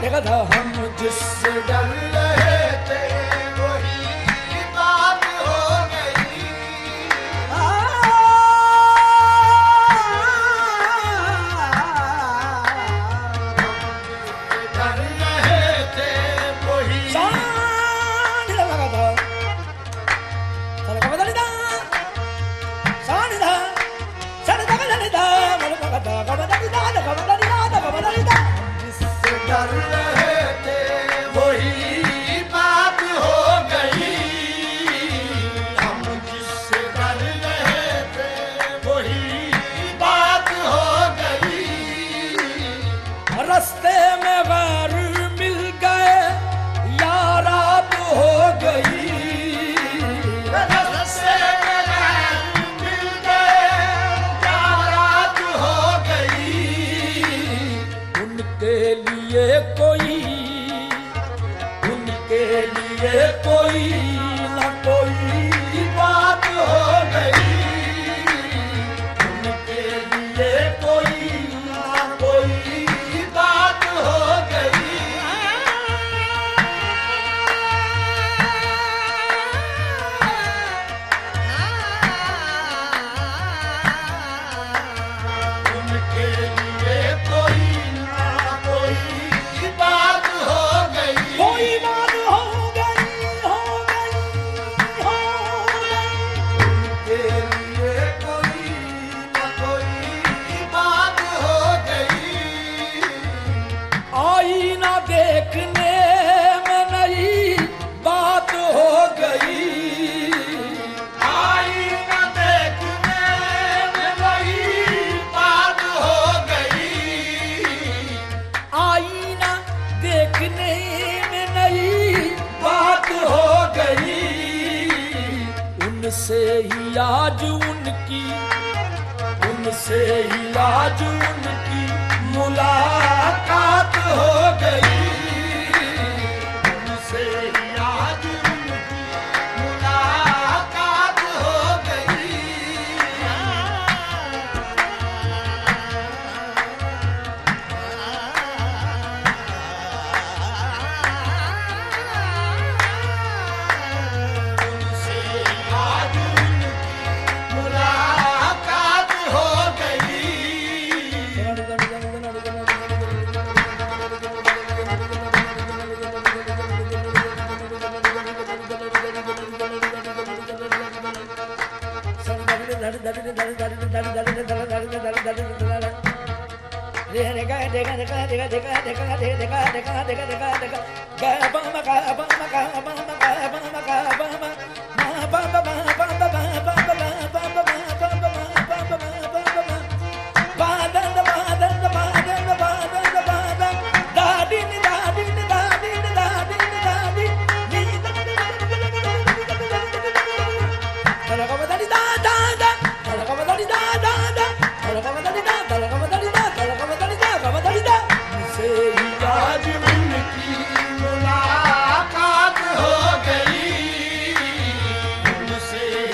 हम जिससे डर रहे थे वही बात हो गई। डर रहे थे वही जिससे डर रहे थे वही बात हो गई। हम जिससे डर रहे थे वही बात हो गई। रास्ते में गैर मिल गए यारात हो गई। रास्ते में गैर मिल गए यारात हो गई। उनके लिए कोई न कोई बात हो गई। उनके लिए कोई ना कोई बात हो गई। उनके लिए कोई ना कोई बात हो गई। कोई बात हो गई, हो गई, हो गई। उनके लिए कोई ना कोई बात हो गई। आईना देखने में नई बात हो गई। आईना देखने में वही बात हो गई। आईना देखने में नई बात हो गई। उनसे ही आज उनकी मुलाकात हो गई। उनसे ही आज उनकी मुलाकात हो गई। उनसे ही आज उनकी मुलाकात हो गई। उनसे ही आज उनकी मुलाकात हो गई। उनसे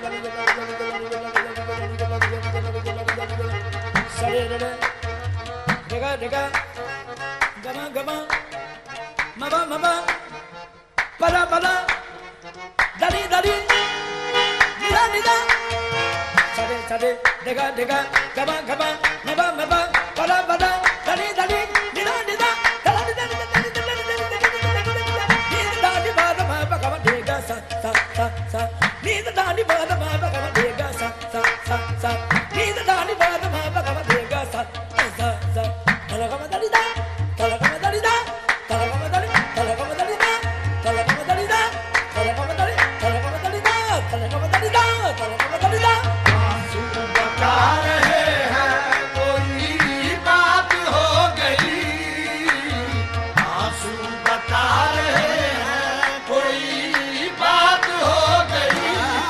सरे रे रेगा रेगा गमा गमा मबा मबा पदा पदा दरी दरी निदा निदा सरे सरे रेगा रेगा गमा गमा मबा मबा पदा पदा दरी दरी निदा निदा दला निदा निदा निदा निदा मा बगमा देगा सा सा सा सा निदा दानी बगमा बगमा देगा सा सा सा सा निदा दानी बगमा बगमा देगा सा सा सा तलगमा दरी दा तलगमा दरी दा तलगमा दरी तलगमा दरी दा तलगमा दरी दा तलगमा दरी तलगमा दरी दा तलगमा दरी दा तलगमा दरी दा आंसू बता रहे हैं कोई बात हो गई आंसू बता रहे हैं कोई बात हो गई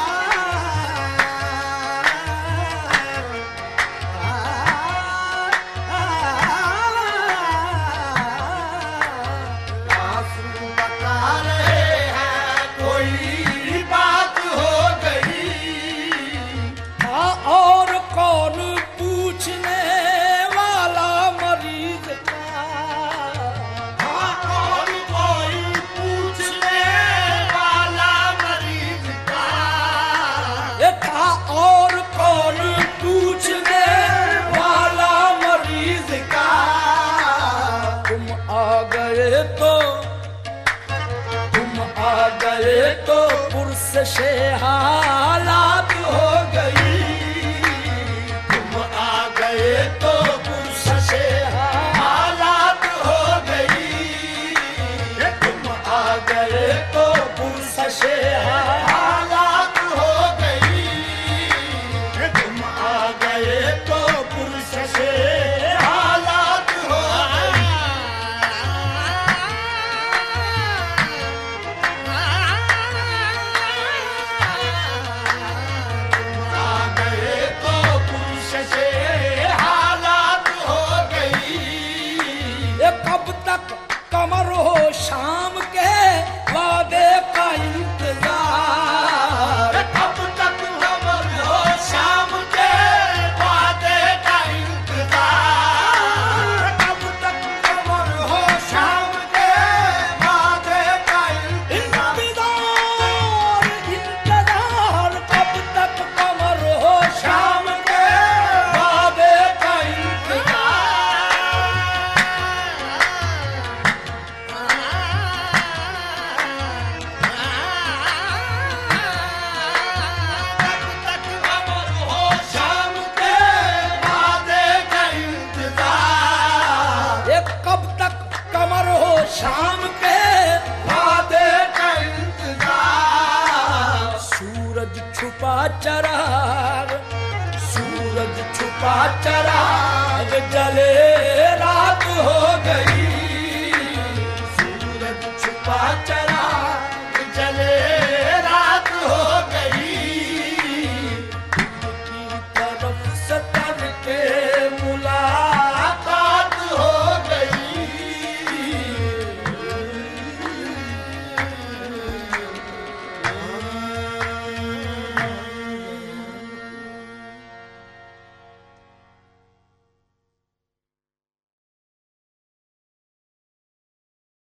आंसू बता रहे हैं कोई बात हो गई और कौन पूछने वाला मरीज का और कोई पूछने वाला मरीज का ये था और कौन पूछने वाला मरीज का तुम आ गए तो पुरस से हार